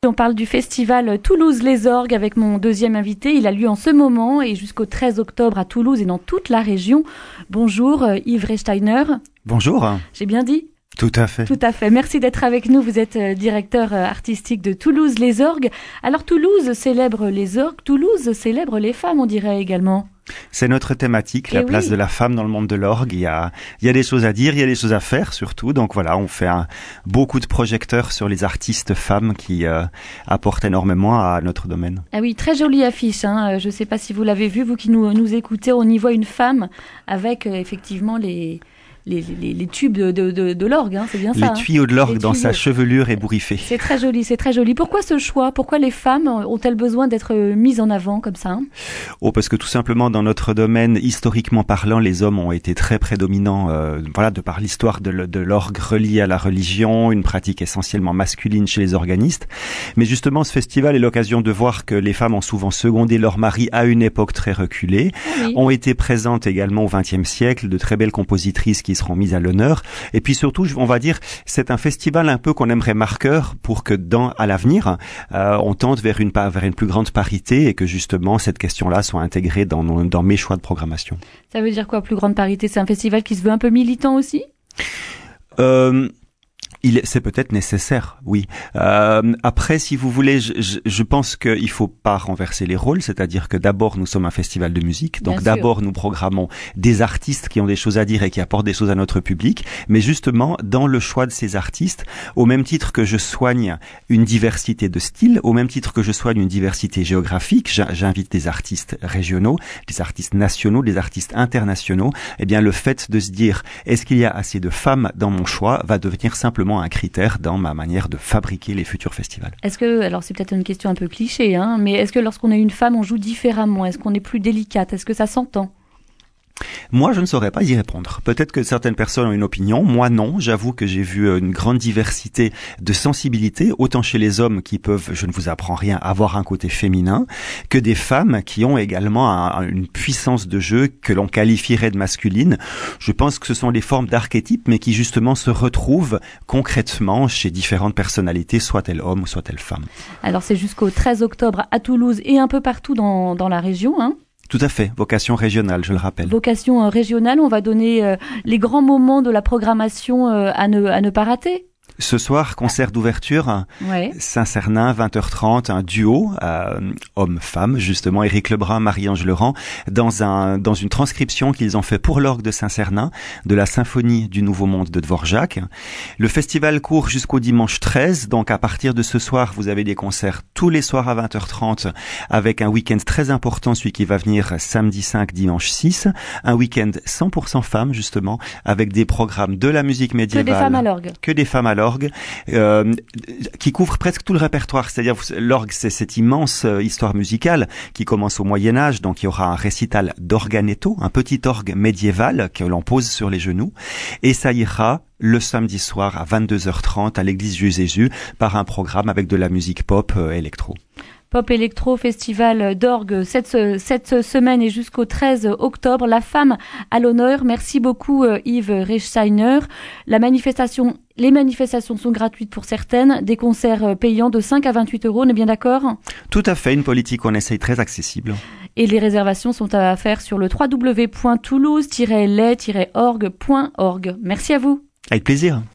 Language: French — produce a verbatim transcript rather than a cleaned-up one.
on parle du festival Toulouse Les Orgues avec mon deuxième invité. Il a lieu en ce moment et jusqu'au treize octobre à Toulouse et dans toute la région. Bonjour Yves Rechsteiner. Bonjour. J'ai bien dit ? Tout à fait. Tout à fait. Merci d'être avec nous. Vous êtes directeur artistique de Toulouse Les Orgues. Alors Toulouse célèbre les orgues, Toulouse célèbre les femmes, on dirait également. C'est notre thématique, Et la oui. place de la femme dans le monde de l'orgue. Il y a, il y a des choses à dire, il y a des choses à faire surtout. Donc voilà, on fait un, beaucoup de projecteurs sur les artistes femmes qui euh, apportent énormément à notre domaine. Ah oui, très jolie affiche. Hein. Je ne sais pas si vous l'avez vue, vous qui nous, nous écoutez, on y voit une femme avec euh, effectivement les... Les, les, les tubes de, de, de, de l'orgue, hein, c'est bien ça. Les tuyaux de l'orgue Les dans tuyaux. sa chevelure ébouriffée. C'est très joli, c'est très joli. Pourquoi ce choix ? Pourquoi les femmes ont-elles besoin d'être mises en avant comme ça ? Oh, parce que tout simplement dans notre domaine, historiquement parlant, les hommes ont été très prédominants, euh, voilà, de par l'histoire de, de l'orgue reliée à la religion, une pratique essentiellement masculine chez les organistes. Mais justement, ce festival est l'occasion de voir que les femmes ont souvent secondé leur mari à une époque très reculée, Oui. ont été présentes également au vingtième siècle, de très belles compositrices qui seront mises à l'honneur. Et puis surtout, on va dire, c'est un festival un peu qu'on aimerait marqueur pour que dans à l'avenir, euh, on tente vers une vers une plus grande parité et que justement cette question-là soit intégrée dans dans mes choix de programmation. Ça veut dire quoi, plus grande parité ? C'est un festival qui se veut un peu militant aussi ? Euh, Il est, c'est peut-être nécessaire, oui. Euh, après, si vous voulez, je, je, je pense qu'il faut pas renverser les rôles, c'est-à-dire que d'abord nous sommes un festival de musique, donc Bien d'abord nous programmons des artistes qui ont des choses à dire et qui apportent des choses à notre public, mais justement dans le choix de ces artistes, au même titre que je soigne une diversité de styles, au même titre que je soigne une diversité géographique, j'invite des artistes régionaux, des artistes nationaux, des artistes internationaux. Eh bien, le fait de se dire est-ce qu'il y a assez de femmes dans mon choix va devenir simplement un critère dans ma manière de fabriquer les futurs festivals. Est-ce que, alors c'est peut-être une question un peu cliché, hein, mais est-ce que lorsqu'on est une femme, on joue différemment ? Est-ce qu'on est plus délicate ? Est-ce que ça s'entend ? Moi, je ne saurais pas y répondre. Peut-être que certaines personnes ont une opinion. Moi, non. J'avoue que j'ai vu une grande diversité de sensibilités, autant chez les hommes qui peuvent, je ne vous apprends rien, avoir un côté féminin, que des femmes qui ont également un, une puissance de jeu que l'on qualifierait de masculine. Je pense que ce sont des formes d'archétypes, mais qui justement se retrouvent concrètement chez différentes personnalités, soit-elles hommes, soit-elles femmes. Alors c'est jusqu'au treize octobre à Toulouse et un peu partout dans, dans la région, hein. Tout à fait, vocation régionale, je le rappelle. Vocation euh, régionale, on va donner euh, les grands moments de la programmation euh, à ne à ne pas rater. Ce soir, concert d'ouverture, Ouais. Saint-Cernin, vingt heures trente, un duo, euh, homme-femme, justement, Éric Lebrun, Marie-Ange Laurent, dans un, dans une transcription qu'ils ont fait pour l'orgue de Saint-Cernin, de la symphonie du Nouveau Monde de Dvorak. Le festival court jusqu'au dimanche treize, donc à partir de ce soir, vous avez des concerts tous les soirs à vingt heures trente, avec un week-end très important, celui qui va venir samedi cinq, dimanche six, un week-end cent pour cent femmes, justement, avec des programmes de la musique médiévale. Que des femmes à l'orgue. Que des femmes à l'orgue. Euh, qui couvre presque tout le répertoire, c'est-à-dire l'orgue, c'est cette immense euh, histoire musicale qui commence au Moyen-Âge, donc il y aura un récital d'organetto, un petit orgue médiéval que l'on pose sur les genoux, et ça ira le samedi soir à vingt-deux heures trente à l'église Dieu-Jésus par un programme avec de la musique pop euh, électro. Pop Electro Festival d'orgue cette, cette semaine et jusqu'au treize octobre. La femme à l'honneur. Merci beaucoup Yves Rechsteiner. La manifestation, les manifestations sont gratuites pour certaines. Des concerts payants de cinq à vingt-huit euros. On est bien d'accord ? Tout à fait, une politique qu'on essaye très accessible. Et les réservations sont à faire sur le w w w point toulouse tiret lait tiret orgue point org. Merci à vous. Avec plaisir.